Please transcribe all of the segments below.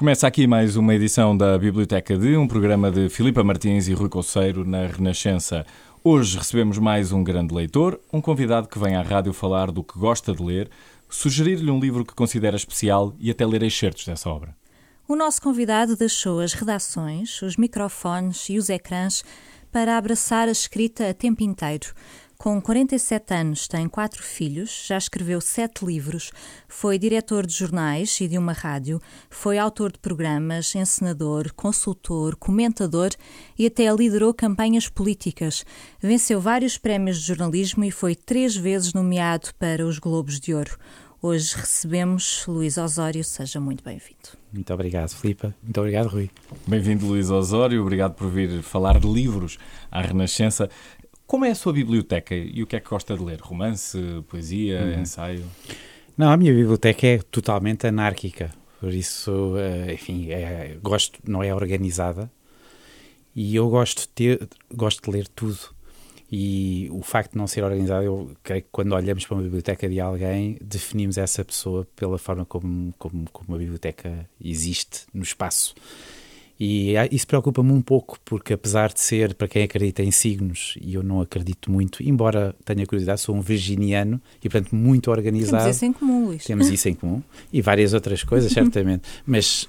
Começa aqui mais uma edição da Biblioteca de, um programa de Filipa Martins e Rui Coceiro na Renascença. Hoje recebemos mais um grande leitor, um convidado que vem à rádio falar do que gosta de ler, sugerir-lhe um livro que considera especial e até ler excertos dessa obra. O nosso convidado deixou as redações, os microfones e os ecrãs para abraçar a escrita a tempo inteiro. Com 47 anos, tem 4 filhos, já escreveu 7 livros, foi diretor de jornais e de uma rádio, foi autor de programas, encenador, consultor, comentador e até liderou campanhas políticas. Venceu vários prémios de jornalismo e foi 3 vezes nomeado para os Globos de Ouro. Hoje recebemos Luís Osório, seja muito bem-vindo. Muito obrigado, Filipa. Muito obrigado, Rui. Bem-vindo, Luís Osório. Obrigado por vir falar de livros à Renascença. Como é a sua biblioteca e o que é que gosta de ler? Romance, poesia, ensaio? Não, a minha biblioteca é totalmente anárquica. Por isso, enfim, não é organizada. E eu gosto de ler tudo. E o facto de não ser organizado, eu creio que quando olhamos para uma biblioteca de alguém, definimos essa pessoa pela forma como a biblioteca existe no espaço. E isso preocupa-me um pouco, porque apesar de ser, para quem acredita em signos, e eu não acredito muito, embora tenha curiosidade, sou um virginiano e, portanto, muito organizado. Temos isso em comum, Luís. Temos isso em comum. E várias outras coisas, certamente. Mas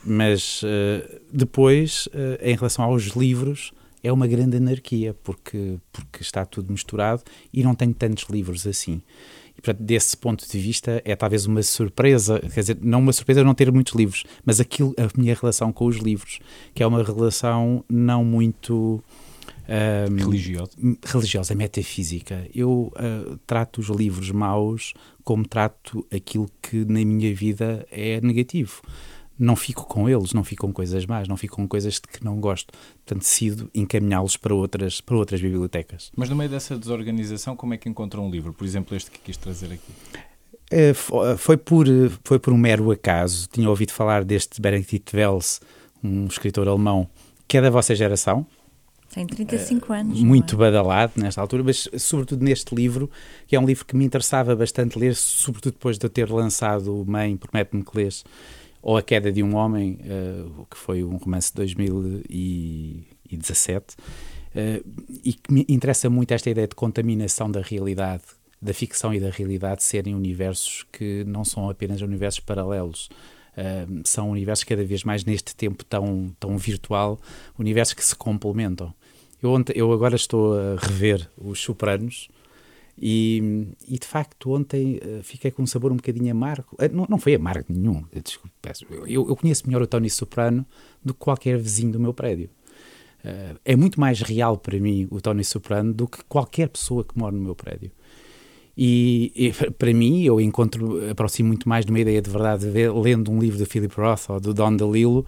depois, em relação aos livros, é uma grande anarquia, porque está tudo misturado e não tenho tantos livros assim. E, portanto, desse ponto de vista, é talvez uma surpresa, quer dizer, não uma surpresa não ter muitos livros, mas a minha relação com os livros, que é uma relação não muito religiosa, metafísica. Eu trato os livros maus como trato aquilo que na minha vida é negativo. Não fico com eles, não fico com coisas más, não fico com coisas de que não gosto. Portanto, decido encaminhá-los para outras bibliotecas. Mas no meio dessa desorganização, como é que encontra um livro? Por exemplo, este que quis trazer aqui. Foi por um mero acaso. Tinha ouvido falar deste Benedikt Wells, um escritor alemão, que é da vossa geração. Tem 35 anos. Muito badalado nesta altura, mas sobretudo neste livro, que é um livro que me interessava bastante ler, sobretudo depois de eu ter lançado Mãe, Promete-me que Lês, ou A Queda de um Homem, que foi um romance de 2017, e que me interessa muito esta ideia de contaminação da realidade, da ficção e da realidade serem universos que não são apenas universos paralelos. São universos cada vez mais neste tempo tão virtual, universos que se complementam. Eu agora estou a rever Os Sopranos, e de facto ontem fiquei com um sabor um bocadinho amargo. Não foi amargo nenhum, desculpe, peço. Eu conheço melhor o Tony Soprano do que qualquer vizinho do meu prédio. É muito mais real para mim o Tony Soprano do que qualquer pessoa que mora no meu prédio. E para mim eu aproximo muito mais de uma ideia de verdade lendo um livro de Philip Roth ou do Don DeLillo,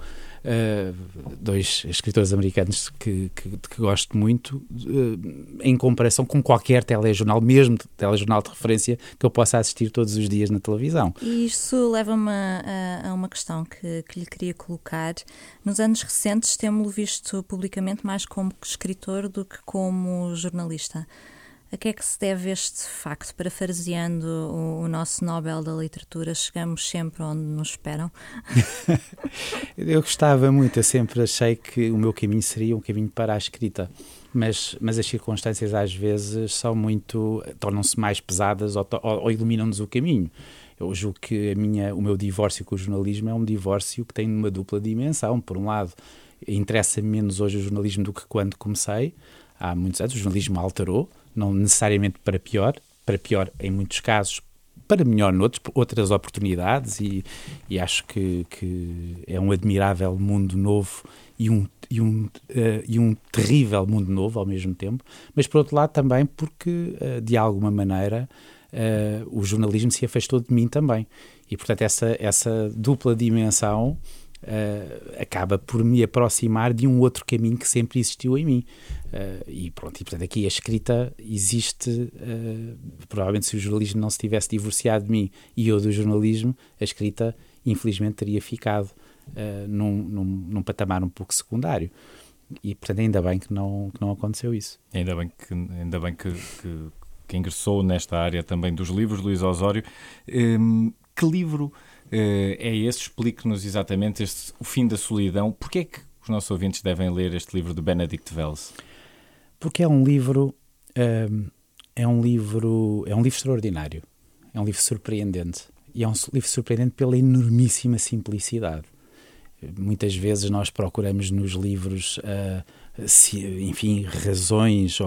2 escritores americanos que gosto muito, em comparação com qualquer telejornal, mesmo telejornal de referência, que eu possa assistir todos os dias na televisão. E isso leva-me a uma questão que lhe queria colocar. Nos anos recentes temos-lo visto publicamente mais como escritor do que como jornalista. A que é que se deve este facto? Parafraseando o nosso Nobel da Literatura, chegamos sempre onde nos esperam? Eu gostava muito, eu sempre achei que o meu caminho seria um caminho para a escrita, mas as circunstâncias às vezes tornam-se mais pesadas ou iluminam-nos o caminho. Eu julgo que o meu divórcio com o jornalismo é um divórcio que tem uma dupla dimensão. Por um lado, interessa-me menos hoje o jornalismo do que quando comecei. Há muitos anos o jornalismo alterou, não necessariamente para pior em muitos casos, para melhor noutros, outras oportunidades, e acho que é um admirável mundo novo e um terrível mundo novo ao mesmo tempo, mas por outro lado também porque, de alguma maneira, o jornalismo se afastou de mim também, e portanto essa dupla dimensão acaba por me aproximar de um outro caminho que sempre existiu em mim. E portanto aqui a escrita existe, provavelmente se o jornalismo não se tivesse divorciado de mim e eu do jornalismo, a escrita infelizmente teria ficado num patamar um pouco secundário. E portanto ainda bem que não aconteceu isso. Ainda bem que ingressou nesta área também dos livros, Luís Osório. Que livro é esse. Explique-nos exatamente O Fim da Solidão. Porquê é que os nossos ouvintes devem ler este livro de Benedict Wells? Porque é um livro extraordinário, é um livro surpreendente, e é um livro surpreendente pela enormíssima simplicidade. Muitas vezes nós procuramos nos livros, razões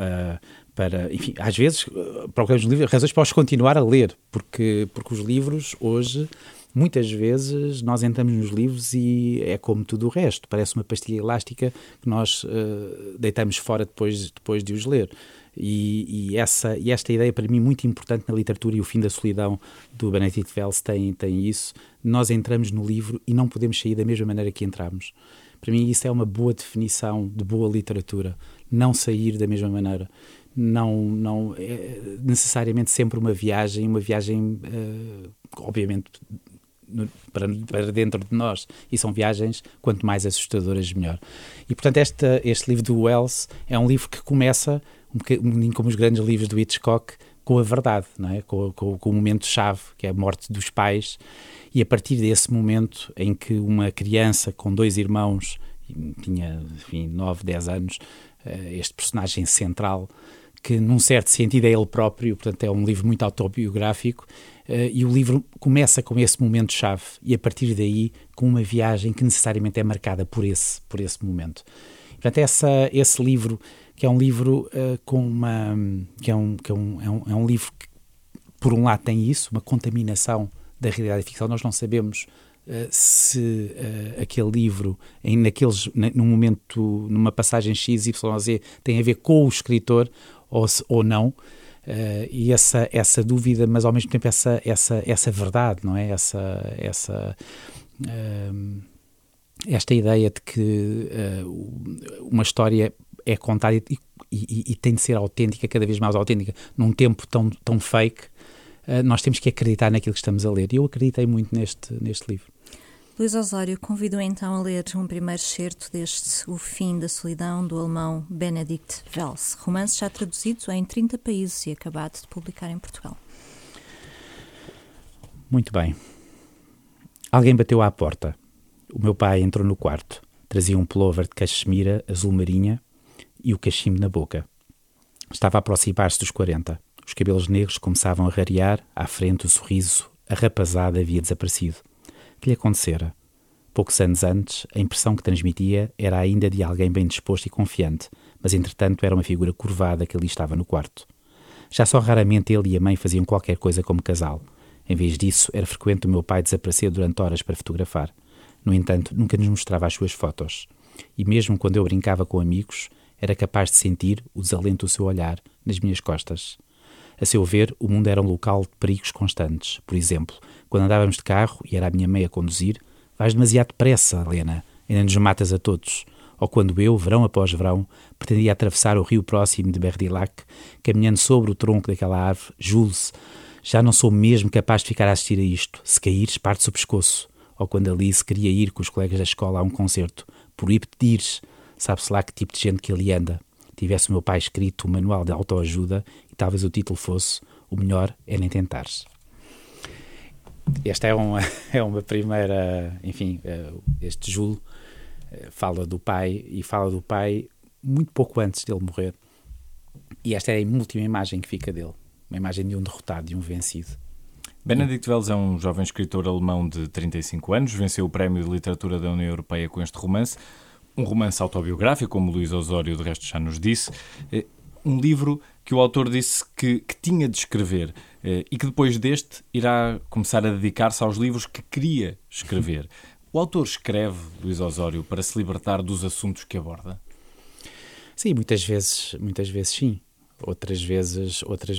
às vezes procuramos nos livros razões para os continuar a ler, porque os livros hoje, muitas vezes nós entramos nos livros e é como tudo o resto, parece uma pastilha elástica que nós deitamos fora depois de os ler. E esta ideia, para mim, muito importante na literatura, e O Fim da Solidão, do Benedict Wells, tem isso. Nós entramos no livro e não podemos sair da mesma maneira que entramos. Para mim, isso é uma boa definição de boa literatura. Não sair da mesma maneira. Não é necessariamente sempre uma viagem, obviamente, para dentro de nós, e são viagens quanto mais assustadoras melhor. E portanto este livro do Wells é um livro que começa um bocadinho como os grandes livros do Hitchcock, com a verdade, não é? com o momento-chave, que é a morte dos pais, e a partir desse momento em que uma criança com 2 irmãos, tinha 9, 10 anos, este personagem central, que num certo sentido é ele próprio, portanto é um livro muito autobiográfico, e o livro começa com esse momento-chave e a partir daí com uma viagem que necessariamente é marcada por esse momento. Portanto, esse livro, que é um livro é um livro que, por um lado, tem isso, uma contaminação da realidade e ficção. Nós não sabemos se aquele livro, num momento, numa passagem X, Y, Z, tem a ver com o escritor ou não. E essa dúvida, mas ao mesmo tempo essa verdade, não é? Esta ideia de que uma história é contada e tem de ser autêntica, cada vez mais autêntica, num tempo tão fake, nós temos que acreditar naquilo que estamos a ler. E eu acreditei muito neste livro. Luís Osório convidou então a ler um primeiro excerto deste O Fim da Solidão, do alemão Benedict Wells, romance já traduzido em 30 países e acabado de publicar em Portugal. Muito bem. Alguém bateu à porta. O meu pai entrou no quarto. Trazia um pullover de cachemira azul marinha e o cachimbo na boca. Estava a aproximar-se dos 40. Os cabelos negros começavam a rarear, à frente o sorriso arrapazado havia desaparecido. Que lhe acontecera? Poucos anos antes, a impressão que transmitia era ainda de alguém bem disposto e confiante, mas entretanto era uma figura curvada que ali estava no quarto. Já só raramente ele e a mãe faziam qualquer coisa como casal. Em vez disso, era frequente o meu pai desaparecer durante horas para fotografar. No entanto, nunca nos mostrava as suas fotos. E mesmo quando eu brincava com amigos, era capaz de sentir o desalento do seu olhar nas minhas costas. A seu ver, o mundo era um local de perigos constantes. Por exemplo, quando andávamos de carro e era a minha mãe a conduzir, vais demasiado depressa, Helena, ainda nos matas a todos. Ou quando eu, verão após verão, pretendia atravessar o rio próximo de Berdilac, caminhando sobre o tronco daquela árvore, Jules, já não sou mesmo capaz de ficar a assistir a isto. Se caíres, parte-se o pescoço. Ou quando Alice queria ir com os colegas da escola a um concerto. Proíbe-te de ires. Sabe-se lá que tipo de gente que ali anda. Tivesse o meu pai escrito um manual de autoajuda e talvez o título fosse O Melhor é Nem Tentares. Esta é uma primeira, este Júlio fala do pai muito pouco antes dele morrer. E esta é a última imagem que fica dele, uma imagem de um derrotado, de um vencido. Benedict Wells é um jovem escritor alemão de 35 anos, venceu o Prémio de Literatura da União Europeia com este romance, um romance autobiográfico, como Luís Osório de resto já nos disse, um livro que o autor disse que tinha de escrever e que depois deste irá começar a dedicar-se aos livros que queria escrever. O autor escreve, Luís Osório, para se libertar dos assuntos que aborda? Sim, muitas vezes sim. Outras vezes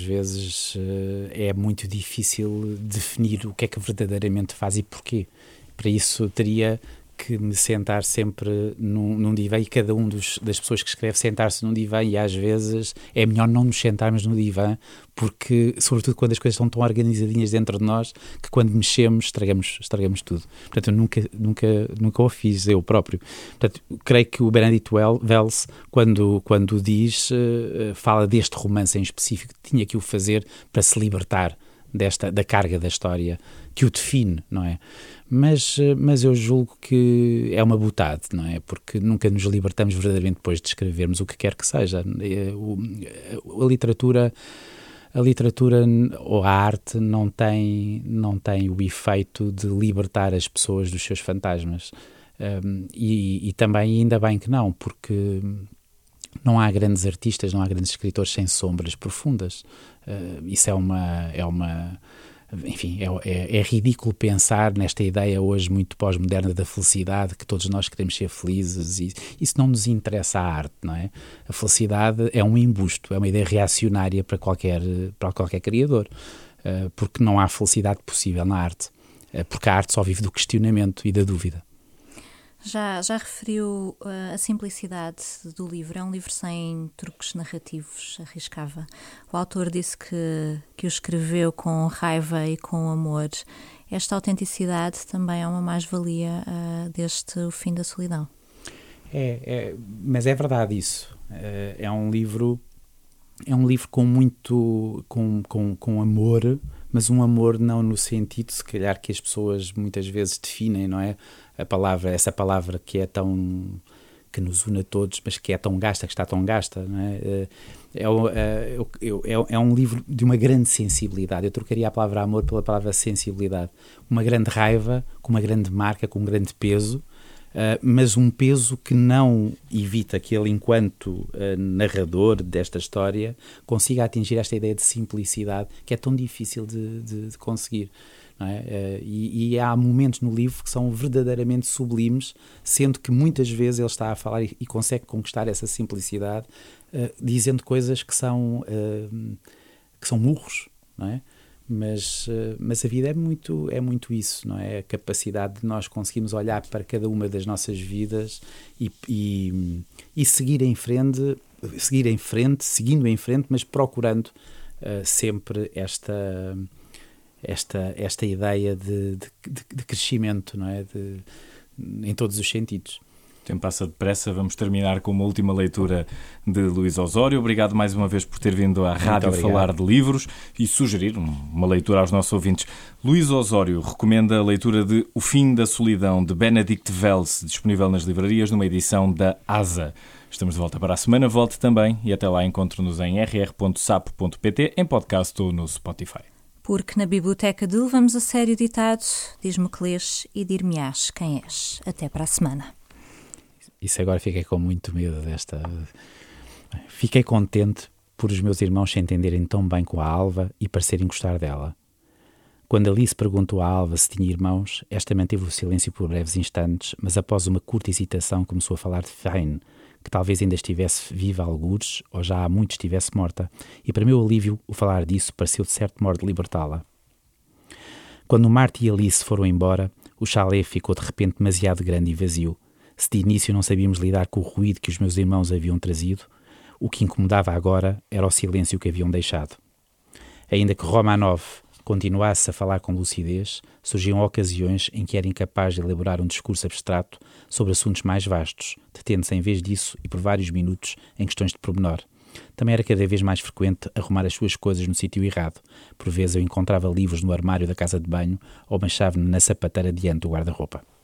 é muito difícil definir o que é que verdadeiramente faz e porquê. Para isso teria que me sentar sempre num divã, e cada das pessoas que escreve sentar-se num divã, e às vezes é melhor não nos sentarmos no divã, porque, sobretudo quando as coisas estão tão organizadinhas dentro de nós, que quando mexemos estragamos tudo. Portanto, eu nunca o fiz eu próprio. Portanto, creio que o Benedict Wells, quando fala deste romance em específico, tinha que o fazer para se libertar da carga da história que o define, não é? Mas eu julgo que é uma butade, não é? Porque nunca nos libertamos verdadeiramente depois de escrevermos o que quer que seja. A literatura ou a arte não tem o efeito de libertar as pessoas dos seus fantasmas. E também, ainda bem que não, porque não há grandes artistas, não há grandes escritores sem sombras profundas. Isso enfim, é ridículo pensar nesta ideia hoje muito pós-moderna da felicidade, que todos nós queremos ser felizes, e isso não nos interessa à arte, não é? A felicidade é um embusto, é uma ideia reacionária para qualquer criador, porque não há felicidade possível na arte, porque a arte só vive do questionamento e da dúvida. Já referiu a simplicidade do livro. É um livro sem truques narrativos, arriscava. O autor disse que o escreveu com raiva e com amor. Esta autenticidade também é uma mais-valia deste O Fim da Solidão. Mas é verdade isso. É um livro com muito com amor, mas um amor não no sentido, se calhar, que as pessoas muitas vezes definem, não é? Essa palavra que é tão, que nos une a todos, mas que é tão gasta, que está tão gasta, não é? É um livro de uma grande sensibilidade. Eu trocaria a palavra amor pela palavra sensibilidade. Uma grande raiva, com uma grande marca, com um grande peso, mas um peso que não evita que ele, enquanto narrador desta história, consiga atingir esta ideia de simplicidade que é tão difícil de conseguir. Não é? E há momentos no livro que são verdadeiramente sublimes, sendo que muitas vezes ele está a falar e consegue conquistar essa simplicidade, dizendo coisas que são murros, não é? Mas a vida é muito isso, não é? A capacidade de nós conseguirmos olhar para cada uma das nossas vidas e seguir em frente, seguindo em frente, mas procurando sempre esta ideia de crescimento, não é? Em todos os sentidos. O tempo passa depressa, vamos terminar com uma última leitura de Luís Osório. Obrigado mais uma vez por ter vindo à rádio falar de livros e sugerir uma leitura aos nossos ouvintes. Luís Osório recomenda a leitura de O Fim da Solidão, de Benedict Wells, disponível nas livrarias numa edição da ASA. Estamos de volta para a semana, volte também e até lá encontro-nos em rr.sapo.pt, em podcast ou no Spotify. Porque na biblioteca de Levamos a Sério ditado, diz-me que lês e dir-me-ás quem és. Até para a semana. Isso agora fiquei com muito medo desta... Fiquei contente por os meus irmãos se entenderem tão bem com a Alva e parecerem gostar dela. Quando Alice perguntou à Alva se tinha irmãos, esta manteve o silêncio por breves instantes, mas após uma curta hesitação começou a falar de Fine, que talvez ainda estivesse viva a algures, ou já há muito estivesse morta, e para meu alívio o falar disso pareceu de certo modo libertá-la. Quando Marty e Alice foram embora, o chalé ficou de repente demasiado grande e vazio. Se de início não sabíamos lidar com o ruído que os meus irmãos haviam trazido, o que incomodava agora era o silêncio que haviam deixado. Ainda que Romanov continuasse a falar com lucidez, surgiam ocasiões em que era incapaz de elaborar um discurso abstrato sobre assuntos mais vastos, detendo-se em vez disso e por vários minutos em questões de pormenor. Também era cada vez mais frequente arrumar as suas coisas no sítio errado. Por vezes eu encontrava livros no armário da casa de banho ou uma chave na sapateira diante do guarda-roupa.